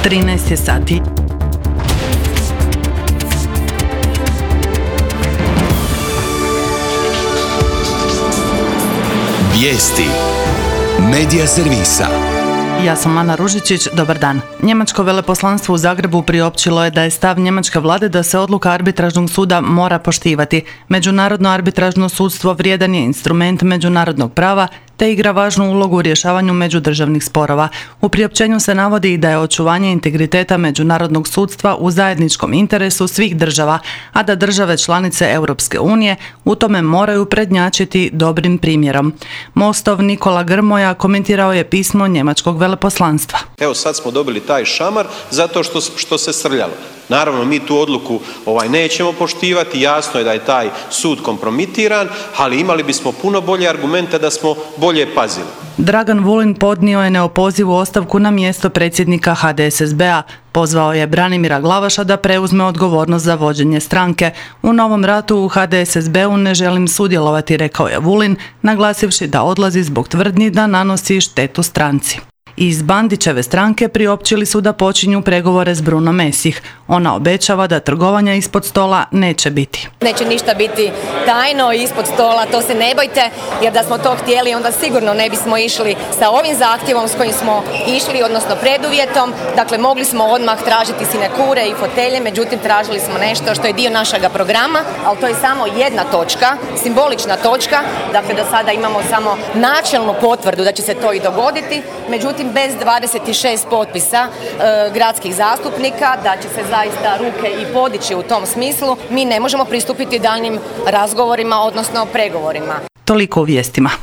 13 je sati. Vijesti Medija servisa. Ja sam Ana Ružičić, dobar dan. Njemačko veleposlanstvo u Zagrebu priopćilo je da je stav njemačke vlade da se odluka arbitražnog suda mora poštivati. Međunarodno arbitražno sudstvo vrijedan je instrument međunarodnog prava te igra važnu ulogu u rješavanju međudržavnih sporova. U priopćenju se navodi i da je očuvanje integriteta međunarodnog sudstva u zajedničkom interesu svih država, a da države članice Europske unije u tome moraju prednjačiti dobrim primjerom. Mostov Nikola Grmoja komentirao je pismo njemačkog veleposlanstva. Evo sad smo dobili taj šamar zato što se srljalo. Naravno, mi tu odluku nećemo poštivati, jasno je da je taj sud kompromitiran, ali imali bismo puno bolje argumente da smo bolje pazili. Dragan Vulin podnio je neopozivu ostavku na mjesto predsjednika HDSSB-a. Pozvao je Branimira Glavaša da preuzme odgovornost za vođenje stranke. U novom ratu u HDSSB-u ne želim sudjelovati, rekao je Vulin, naglasivši da odlazi zbog tvrdnji da nanosi štetu stranci. Iz Bandićeve stranke priopćili su da počinju pregovore s Bruno Mesih. Ona obećava da trgovanja ispod stola neće biti. Neće ništa biti tajno ispod stola, to se ne bojte, jer da smo to htjeli onda sigurno ne bismo išli sa ovim zahtjevom s kojim smo išli, odnosno preduvjetom. Dakle, mogli smo odmah tražiti sinekure i fotelje, međutim tražili smo nešto što je dio našega programa, ali to je samo jedna točka, simbolična točka, dakle da sada imamo samo načelnu potvrdu da će se to i dogoditi, međutim bez 26 potpisa gradskih zastupnika, da će se zaista ruke i podići u tom smislu, mi ne možemo pristupiti daljnjim razgovorima, odnosno pregovorima. Toliko u vijestima.